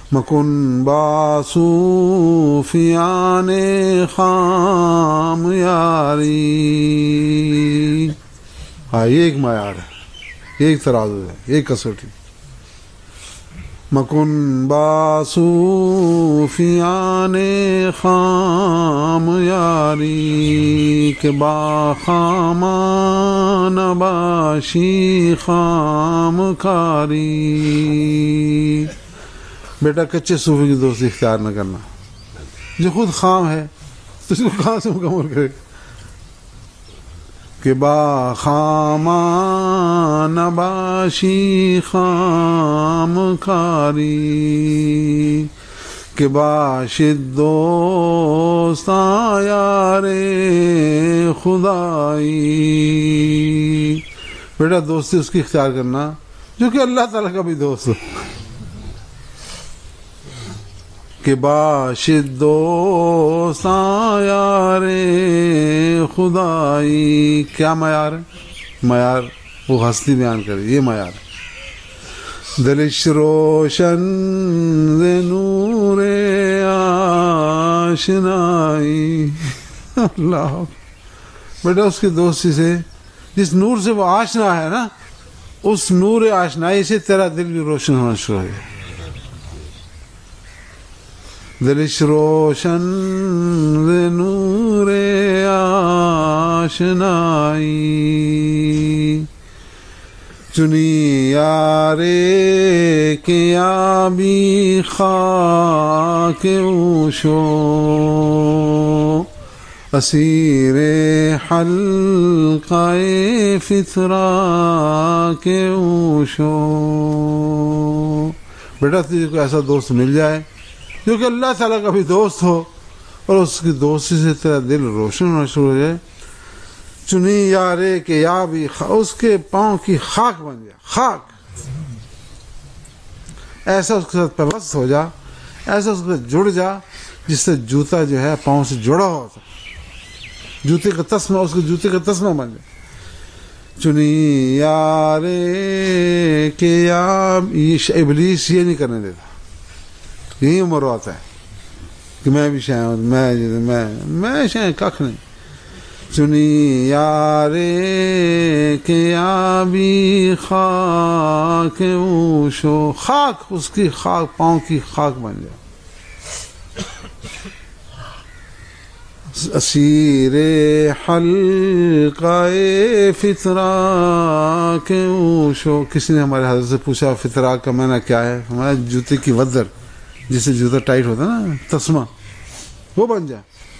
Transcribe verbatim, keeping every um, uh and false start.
مکن باصوفیان خام یاری. ہاں یہ ایک معیار ہے، یہ ایک ترازو ہے، ایک کسوٹی. مکن باصوفیان خام یاری کہ با خامان باشی خام کاری. بیٹا کچے صوفی کی دوستی اختیار نہ کرنا، جو خود خام ہے تو اس کو کہاں سے مکمل کرے. کہ با خامان باشی خام کاری کہ باشد دوستاں یار خدائی. بیٹا دوستی اس کی اختیار کرنا جو کہ اللہ تعالیٰ کا بھی دوست ہو. کہ باشد دوستاں یار خدائی. کیا معیار ہے؟ معیار وہ ہستی بیان کرے، یہ معیار ہے. دلش روشن ز نور آشنائی. اللہ بیٹا اس کی دوستی سے، جس نور سے وہ آشنا ہے نا، اس نور آشنائی سے تیرا دل بھی روشن ہونا شروع ہو گیا. دلش روشن ز نور آشنائی. چنی یارے کہ آبی خاک اوشو اسیر حلقہ فترہ کے اوشو. بیٹا تجھے کو ایسا دوست مل جائے جو کہ اللہ تعالیٰ کا بھی دوست ہو اور اس کی دوستی سے تیرا دل روشن ہونا شروع ہو جائے. چنی یارے کہ یا بھی اس کے پاؤں کی خاک بن جائے. خاک ایسا اس کے ساتھ پیوست ہو جا، ایسا اس کے ساتھ جڑ جا جس سے جوتا جو ہے پاؤں سے جڑا ہوتا، جوتے کا تسمہ اس کے جوتے کا تسمہ بن جائے. چنی یارے کہ یا ابلیس یہ نہیں کرنے دیتا، یہی عمر آتا ہے کہ میں بھی شاید میں میں میں شاید کھ نہیں. چنی یارے کہ آبی خاک اوشو، خاک اس کی خاک پاؤں کی خاک بن جائے. اسیر حلقہ فترہ کے اوشو. کسی نے ہمارے حضرت سے پوچھا فترہ کا معنی کیا ہے؟ ہمارے جوتے کی ودر، جس سے جوتا ٹائٹ ہوتا ہے نا، تسمہ، وہ بن جائے.